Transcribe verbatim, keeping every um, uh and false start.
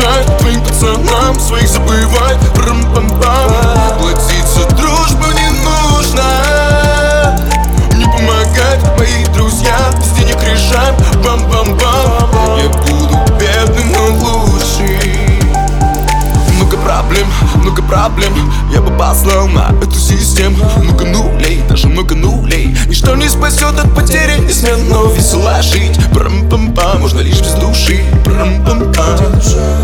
мешает твоим пацанам своих забывать. Прам-пам-пам. Платить за дружбу не нужно, не помогать мои друзья, без денег решаем. Бам-бам-бам. Я буду бедным, но лучший. Много проблем, много проблем я бы послал на эту систему. Много нулей, даже много нулей. Ничто не спасет от потери, не смело весело жить. Прам-пам-пам, можно лишь без души. Прам-пам-пам.